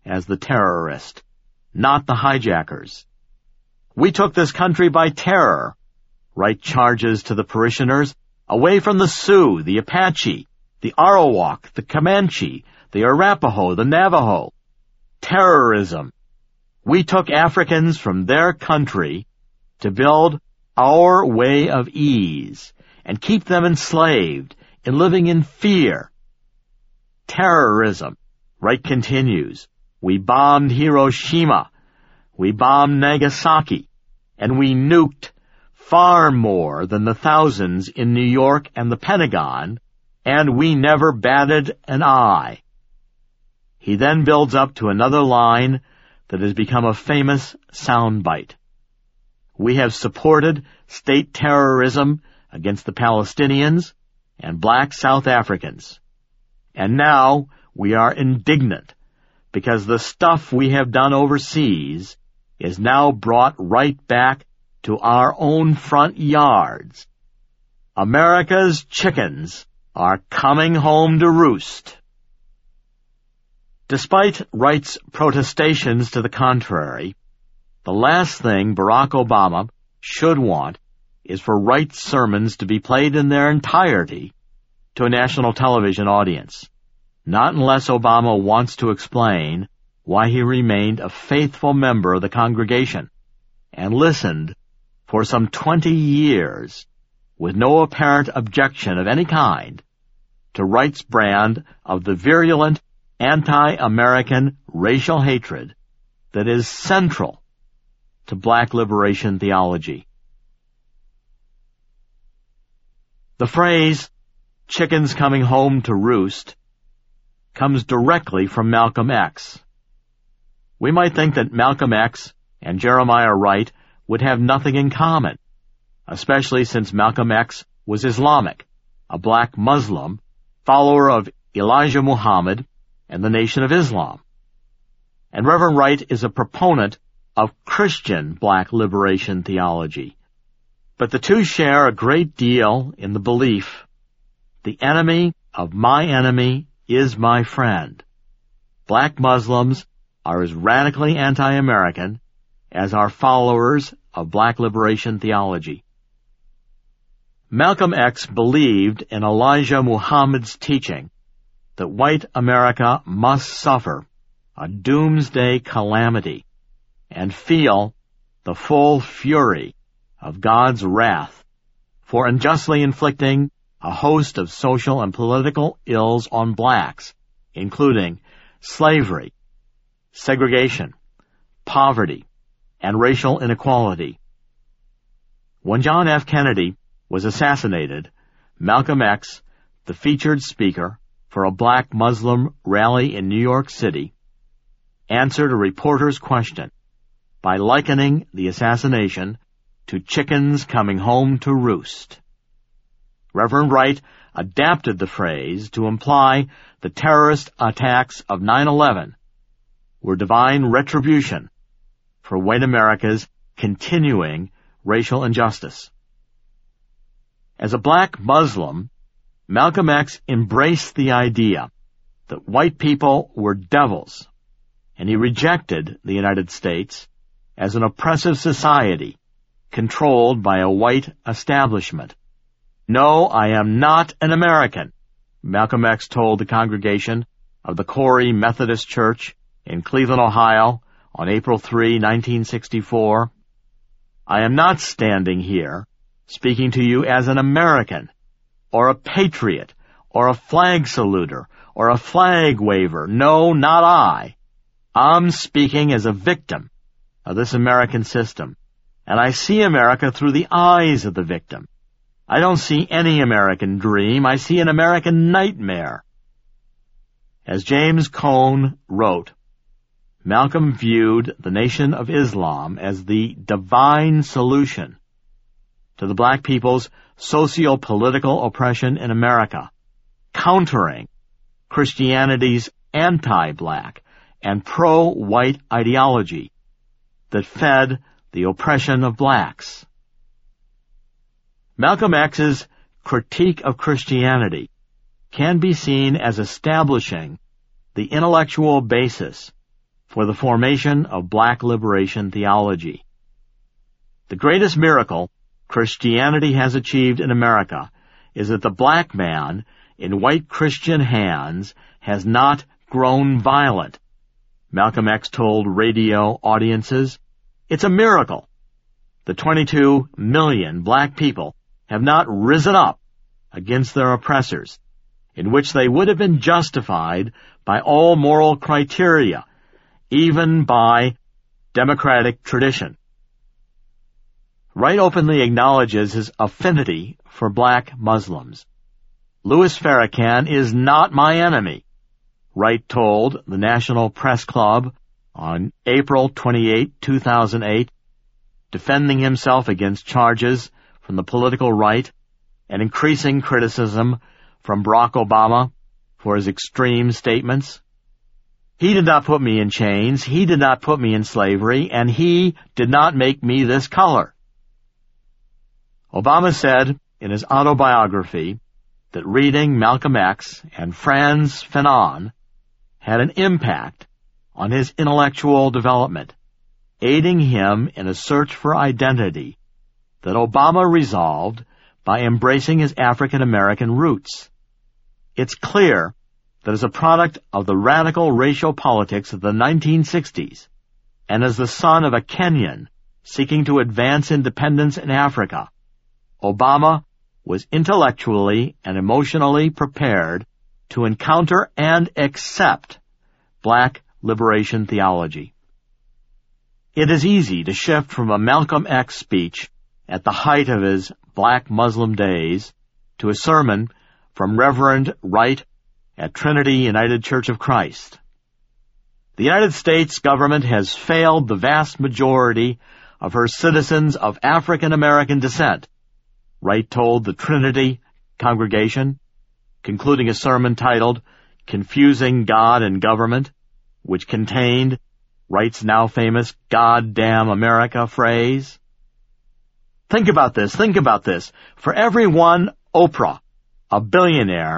as the terrorist, not the hijackers. We took this country by terror, Wright charges to the parishioners, away from the Sioux, the Apache, the Arawak, the Comanche, the Arapaho, the Navajo. Terrorism. We took Africans from their country to build our way of ease and keep them enslaved and living in fear. Terrorism. Wright continues. We bombed Hiroshima. We bombed Nagasaki. And we nuked far more than the thousands in New York and the Pentagon, and we never batted an eye. He then builds up to another line that has become a famous soundbite. We have supported state terrorism against the Palestinians and black South Africans. And now we are indignant because the stuff we have done overseas is now brought right back to our own front yards. America's chickens are coming home to roost. Despite Wright's protestations to the contrary, the last thing Barack Obama should want is for Wright's sermons to be played in their entirety to a national television audience, not unless Obama wants to explain why he remained a faithful member of the congregation and listened for some 20 years with no apparent objection of any kind to Wright's brand of the virulent anti-American racial hatred that is central to black liberation theology. The phrase, chickens coming home to roost, comes directly from Malcolm X. We might think that Malcolm X and Jeremiah Wright would have nothing in common, especially since Malcolm X was Islamic, a black Muslim, follower of Elijah Muhammad and the Nation of Islam. And Reverend Wright is a proponent of Christian black liberation theology. But the two share a great deal in the belief, the enemy of my enemy is my friend. Black Muslims are as radically anti-American as are followers of black liberation theology. Malcolm X believed in Elijah Muhammad's teaching that white America must suffer a doomsday calamity and feel the full fury of God's wrath for unjustly inflicting a host of social and political ills on blacks, including slavery, segregation, poverty, and racial inequality. When John F. Kennedy was assassinated, Malcolm X, the featured speaker for a black Muslim rally in New York City, answered a reporter's question by likening the assassination to chickens coming home to roost. Reverend Wright adapted the phrase to imply the terrorist attacks of 9/11 were divine retribution for white America's continuing racial injustice. As a black Muslim, Malcolm X embraced the idea that white people were devils, and he rejected the United States as an oppressive society controlled by a white establishment. No, I am not an American, Malcolm X told the congregation of the Corey Methodist Church in Cleveland, Ohio, on April 3, 1964. I am not standing here speaking to you as an American, or a patriot, or a flag saluter, or a flag waver. No, not I. I'm speaking as a victim of this American system, and I see America through the eyes of the victim. I don't see any American dream. I see an American nightmare. As James Cone wrote, Malcolm viewed the Nation of Islam as the divine solution to the black people's socio-political oppression in America, countering Christianity's anti-black and pro-white ideology that fed the oppression of blacks. Malcolm X's critique of Christianity can be seen as establishing the intellectual basis for the formation of black liberation theology. The greatest miracle Christianity has achieved in America is that the black man in white Christian hands has not grown violent. Malcolm X told radio audiences, "It's a miracle. The 22 million black people have not risen up against their oppressors, in which they would have been justified by all moral criteria, even by democratic tradition." Wright openly acknowledges his affinity for black Muslims. Louis Farrakhan is not my enemy, Wright told the National Press Club on April 28, 2008, defending himself against charges from the political right and increasing criticism from Barack Obama for his extreme statements. "He did not put me in chains, he did not put me in slavery, and he did not make me this color." Obama said in his autobiography that reading Malcolm X and Frantz Fanon had an impact on his intellectual development, aiding him in a search for identity that Obama resolved by embracing his African American roots. It's clear that as a product of the radical racial politics of the 1960s, and as the son of a Kenyan seeking to advance independence in Africa, Obama was intellectually and emotionally prepared to encounter and accept black liberation theology. It is easy to shift from a Malcolm X speech at the height of his black Muslim days to a sermon from Reverend Wright at Trinity United Church of Christ. The United States government has failed the vast majority of her citizens of African American descent, Wright told the Trinity congregation, concluding a sermon titled "Confusing God and Government," which contained Wright's now famous "God damn America" phrase. Think about this. For every one Oprah, a billionaire,